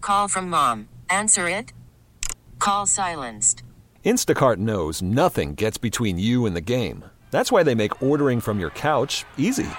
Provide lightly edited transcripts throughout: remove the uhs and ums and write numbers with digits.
Call from mom. Answer it. Call silenced. Instacart knows nothing gets between you and the game. That's why they make ordering from your couch easy.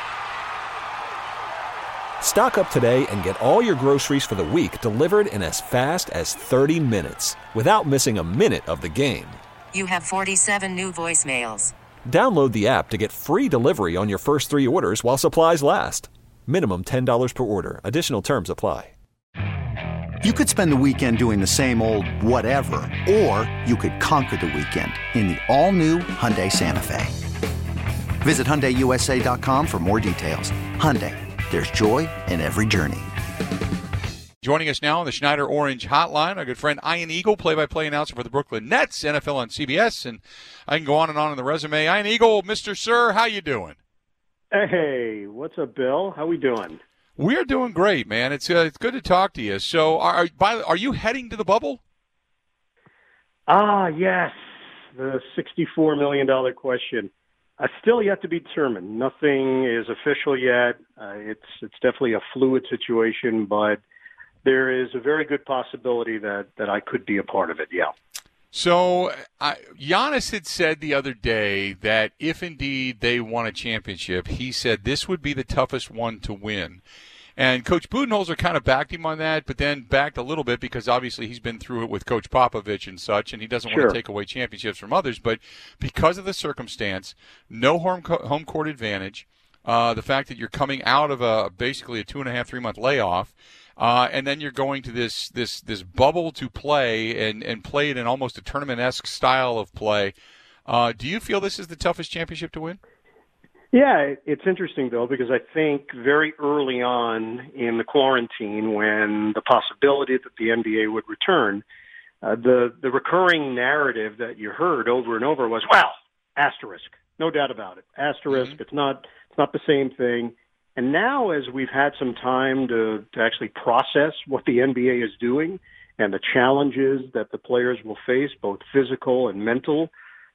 Stock up today and get all your groceries for the week delivered in as fast as 30 minutes without missing a minute of the game. You have 47 new voicemails. Download the app to get free delivery on your first 3 orders while supplies last. Minimum $10 per order. Additional terms apply. You could spend the weekend doing the same old whatever, or you could conquer the weekend in the all-new Hyundai Santa Fe. Visit HyundaiUSA.com for more details. Hyundai, there's joy in every journey. Joining us now on the Schneider Orange Hotline, our good friend Ian Eagle, play-by-play announcer for the Brooklyn Nets, NFL on CBS, and I can go on and on in the resume. Ian Eagle, Mr. Sir, how you doing? Hey, what's up, Bill? How we doing? We're doing great, man. It's good to talk to you. So, are you heading to the bubble? Yes, the $64 million question. Still yet to be determined. Nothing is official yet. It's definitely a fluid situation, but there is a very good possibility that I could be a part of it, yeah. So, Giannis had said the other day that if indeed they won a championship, he said this would be the toughest one to win. And Coach Budenholzer kind of backed him on that, but then backed a little bit because obviously he's been through it with Coach Popovich and such, and he doesn't want to take away championships from others. But because of the circumstance, no home court advantage, the fact that you're coming out of basically a 2.5, 3 month layoff, and then you're going to this bubble to play and play it in almost a tournament-esque style of play. Do you feel this is the toughest championship to win? Yeah, it's interesting, Bill, because I think very early on in the quarantine when the possibility that the NBA would return, the recurring narrative that you heard over and over was, well, asterisk, no doubt about it. Asterisk, it's not the same thing. And now as we've had some time to actually process what the NBA is doing and the challenges that the players will face, both physical and mental,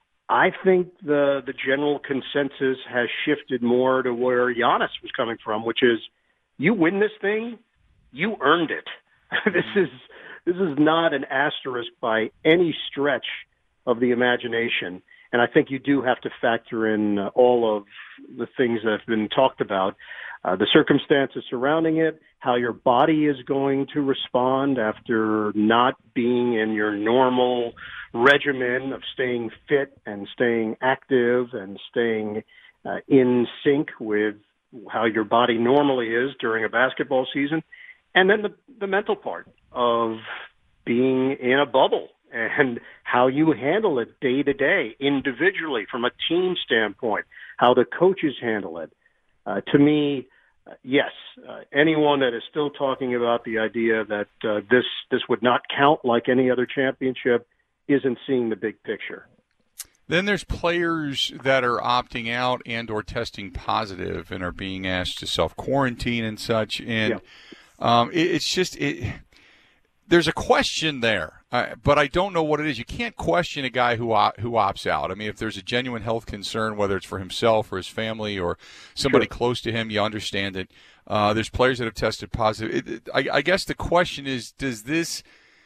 I think the general consensus has shifted more to where Giannis was coming from, which is you win this thing, you earned it. This is not an asterisk by any stretch of the imagination. And I think you do have to factor in all of the things that have been talked about, the circumstances surrounding it, how your body is going to respond after not being in your normal regimen of staying fit and staying active and staying in sync with how your body normally is during a basketball season. And then the mental part of being in a bubble and how you handle it day to day, individually, from a team standpoint, how the coaches handle it. To me, yes, anyone that is still talking about the idea that this would not count like any other championship isn't seeing the big picture. Then there's players that are opting out and or testing positive and are being asked to self-quarantine and such. And it's just there's a question there, but I don't know what it is. You can't question a guy who opts out. I mean, if there's a genuine health concern, whether it's for himself or his family or somebody close to him, you understand it. There's players that have tested positive. I guess the question is, does this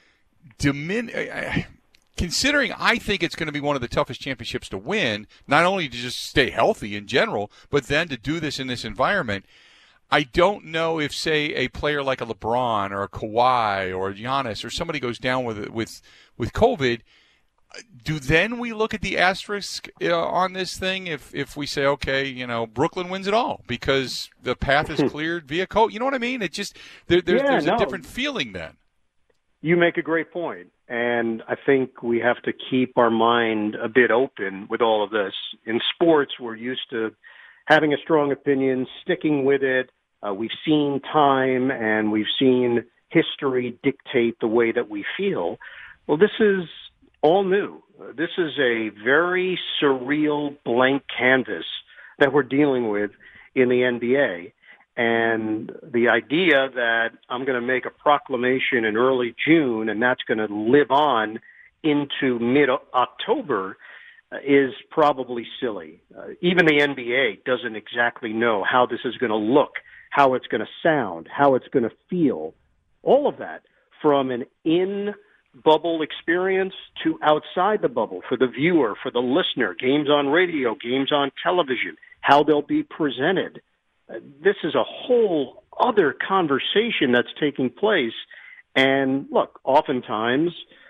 diminish? Considering I think it's going to be one of the toughest championships to win, not only to just stay healthy in general, but then to do this in this environment, I don't know if, say, a player like a LeBron or a Kawhi or a Giannis or somebody goes down with COVID, do then we look at the asterisk on this thing if we say, okay, Brooklyn wins it all because the path is cleared via COVID? You know what I mean? It just there's a different feeling then. You make a great point. And I think we have to keep our mind a bit open with all of this. In sports, we're used to having a strong opinion, sticking with it. We've seen time and we've seen history dictate the way that we feel. Well, this is all new. This is a very surreal blank canvas that we're dealing with in the NBA. And the idea that I'm going to make a proclamation in early June and that's going to live on into mid-October is probably silly. Even the NBA doesn't exactly know how this is going to look, how it's going to sound, how it's going to feel. All of that from an in-bubble experience to outside the bubble for the viewer, for the listener, games on radio, games on television, how they'll be presented. This is a whole other conversation that's taking place. And look, oftentimes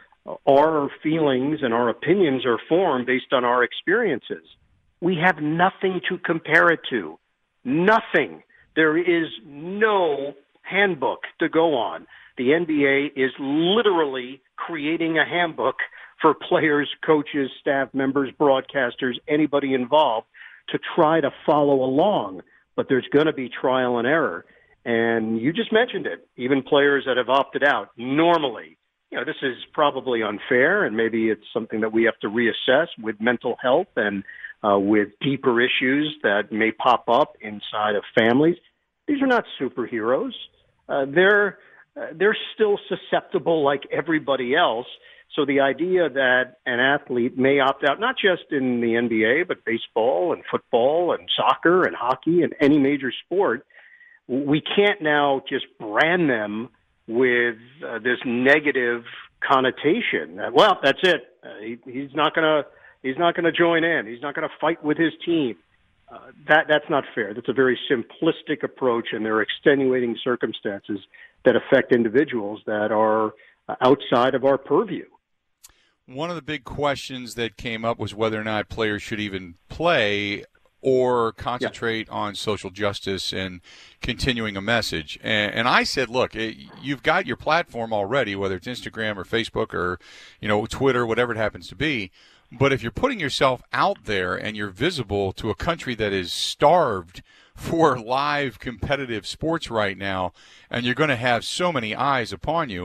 our feelings and our opinions are formed based on our experiences. We have nothing to compare it to. Nothing. There is no handbook to go on. The NBA is literally creating a handbook for players, coaches, staff members, broadcasters, anybody involved to try to follow along. But there's going to be trial and error. And you just mentioned it. Even players that have opted out, normally, this is probably unfair, and maybe it's something that we have to reassess with mental health and with deeper issues that may pop up inside of families. These are not superheroes. They're still susceptible like everybody else. So the idea that an athlete may opt out, not just in the NBA, but baseball and football and soccer and hockey and any major sport, we can't now just brand them with this negative connotation. Well, that's it. He's not going to join in. He's not going to fight with his team. That's not fair. That's a very simplistic approach, and there are extenuating circumstances that affect individuals that are outside of our purview. One of the big questions that came up was whether or not players should even play or concentrate on social justice and continuing a message. And I said, look, you've got your platform already, whether it's Instagram or Facebook or, Twitter, whatever it happens to be. But if you're putting yourself out there and you're visible to a country that is starved for live competitive sports right now, and you're going to have so many eyes upon you,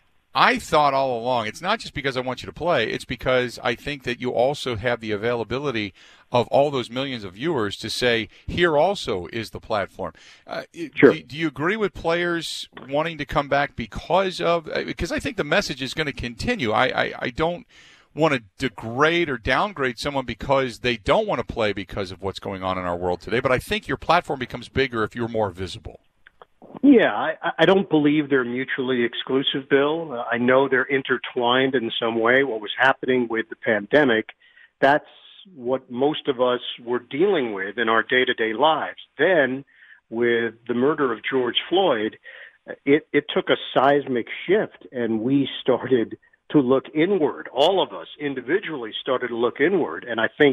I thought all along, it's not just because I want you to play, it's because I think that you also have the availability of all those millions of viewers to say, here also is the platform. Sure. Do you agree with players wanting to come back because I think the message is going to continue. I don't want to degrade or downgrade someone because they don't want to play because of what's going on in our world today, but I think your platform becomes bigger if you're more visible. Yeah, I don't believe they're mutually exclusive, Bill. I know they're intertwined in some way. What was happening with the pandemic, that's what most of us were dealing with in our day-to-day lives. Then, with the murder of George Floyd, it took a seismic shift, and we started to look inward. All of us individually started to look inward, and I think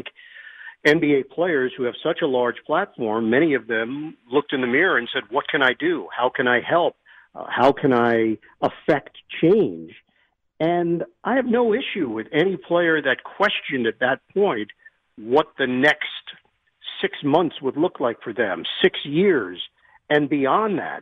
NBA players who have such a large platform, many of them looked in the mirror and said, what can I do? How can I help? How can I affect change? And I have no issue with any player that questioned at that point what the next 6 months would look like for them, 6 years, and beyond that.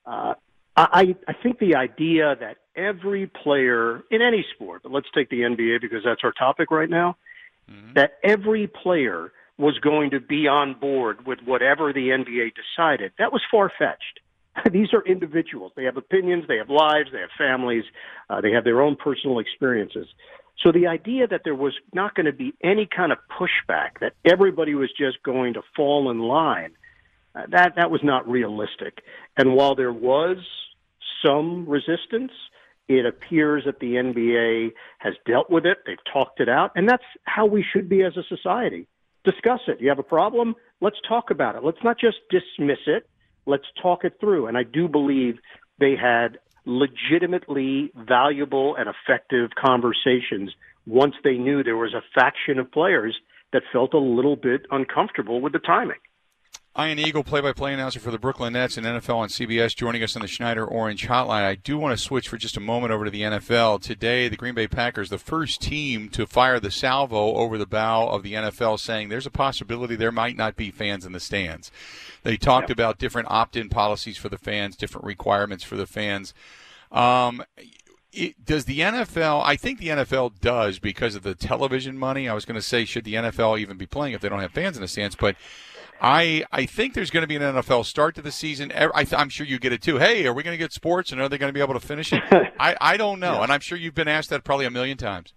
I think the idea that every player in any sport, but let's take the NBA because that's our topic right now, that every player was going to be on board with whatever the NBA decided, that was far-fetched. These are individuals. They have opinions, they have lives, they have families, they have their own personal experiences. So the idea that there was not going to be any kind of pushback, that everybody was just going to fall in line, that was not realistic. And while there was some resistance, it appears that the NBA has dealt with it. They've talked it out. And that's how we should be as a society. Discuss it. You have a problem? Let's talk about it. Let's not just dismiss it. Let's talk it through. And I do believe they had legitimately valuable and effective conversations once they knew there was a faction of players that felt a little bit uncomfortable with the timing. Ian Eagle, play-by-play announcer for the Brooklyn Nets and NFL on CBS, joining us on the Schneider Orange Hotline. I do want to switch for just a moment over to the NFL. Today, the Green Bay Packers, the first team to fire the salvo over the bow of the NFL, saying there's a possibility there might not be fans in the stands. They talked about different opt-in policies for the fans, different requirements for the fans. Does the NFL, I think the NFL does because of the television money. I was going to say, should the NFL even be playing if they don't have fans in the stands? But I think there's going to be an NFL start to the season. I'm sure you get it too. Hey, are we going to get sports, and are they going to be able to finish it? I don't know, and I'm sure you've been asked that probably a million times.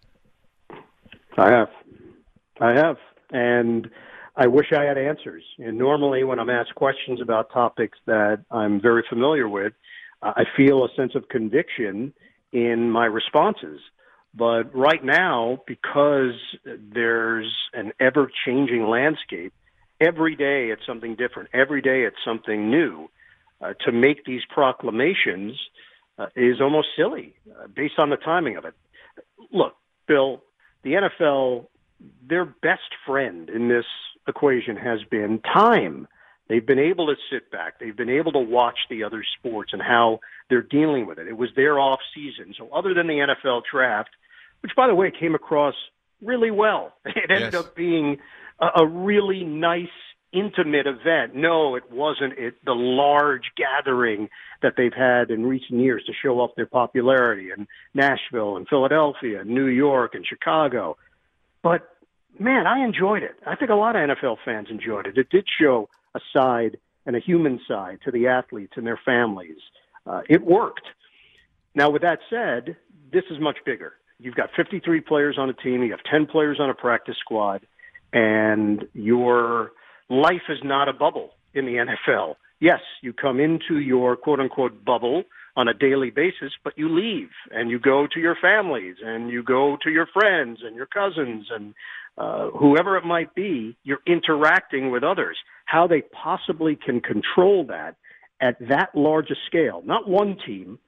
I have, and I wish I had answers. And normally when I'm asked questions about topics that I'm very familiar with, I feel a sense of conviction in my responses. But right now, because there's an ever-changing landscape, every day it's something different. Every day it's something new. To make these proclamations is almost silly based on the timing of it. Look, Bill, the NFL, their best friend in this equation has been time. They've been able to sit back. They've been able to watch the other sports and how they're dealing with it. It was their off season. So other than the NFL draft, which, by the way, came across really well, it ended up being a really nice, intimate event. No, it wasn't the large gathering that they've had in recent years to show off their popularity in Nashville and Philadelphia and New York and Chicago. But, man, I enjoyed it. I think a lot of NFL fans enjoyed it. It did show a side and a human side to the athletes and their families. It worked. Now, with that said, this is much bigger. You've got 53 players on a team. You have 10 players on a practice squad. And your life is not a bubble in the NFL. Yes, you come into your quote-unquote bubble on a daily basis, but you leave and you go to your families and you go to your friends and your cousins and whoever it might be. You're interacting with others. How they possibly can control that at that large a scale, not one team,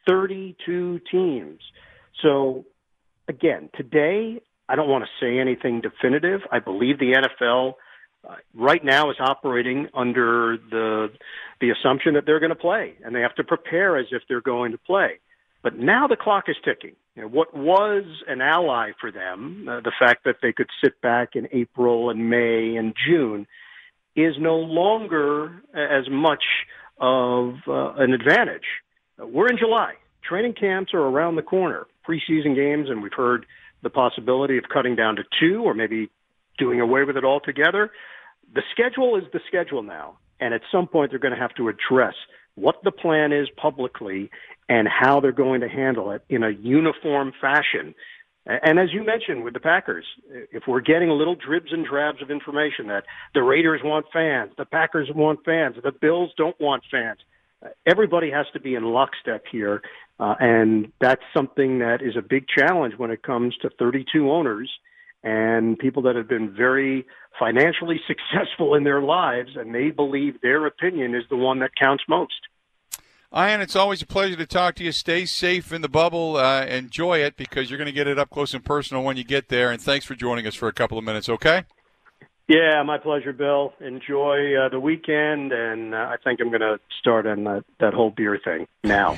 32 teams. So, again, today, I don't want to say anything definitive. I believe the NFL right now is operating under the assumption that they're going to play, and they have to prepare as if they're going to play. But now the clock is ticking. You know, what was an ally for them, the fact that they could sit back in April and May and June, is no longer as much of an advantage. We're in July. Training camps are around the corner. Preseason games, and we've heard the possibility of cutting down to 2 or maybe doing away with it altogether. The schedule is the schedule now, and at some point they're going to have to address what the plan is publicly and how they're going to handle it in a uniform fashion. And as you mentioned with the Packers, if we're getting little dribs and drabs of information that the Raiders want fans, the Packers want fans, the Bills don't want fans, everybody has to be in lockstep here, and that's something that is a big challenge when it comes to 32 owners and people that have been very financially successful in their lives, and they believe their opinion is the one that counts most. Ian, it's always a pleasure to talk to you. Stay safe in the bubble. Enjoy it, because you're going to get it up close and personal when you get there, and thanks for joining us for a couple of minutes, okay? Yeah, my pleasure, Bill. Enjoy the weekend, and I think I'm going to start on that whole beer thing now.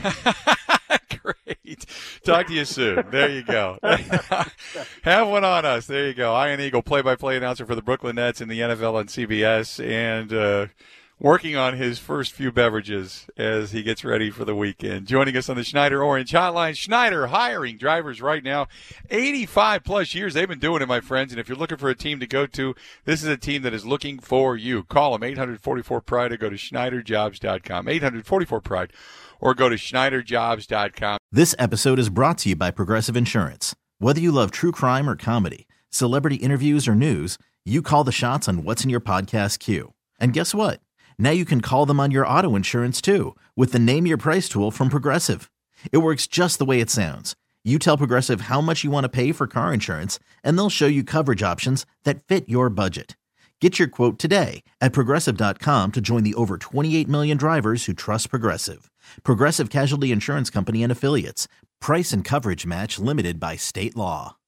Great. Talk to you soon. There you go. Have one on us. There you go. Ian Eagle, play-by-play announcer for the Brooklyn Nets in the NFL on CBS, and working on his first few beverages as he gets ready for the weekend. Joining us on the Schneider Orange Hotline. Schneider hiring drivers right now. 85-plus years they've been doing it, my friends. And if you're looking for a team to go to, this is a team that is looking for you. Call them, 844-PRIDE, or go to SchneiderJobs.com. 844-PRIDE, or go to SchneiderJobs.com. This episode is brought to you by Progressive Insurance. Whether you love true crime or comedy, celebrity interviews or news, you call the shots on what's in your podcast queue. And guess what? Now you can call them on your auto insurance, too, with the Name Your Price tool from Progressive. It works just the way it sounds. You tell Progressive how much you want to pay for car insurance, and they'll show you coverage options that fit your budget. Get your quote today at Progressive.com to join the over 28 million drivers who trust Progressive. Progressive Casualty Insurance Company and Affiliates. Price and coverage match limited by state law.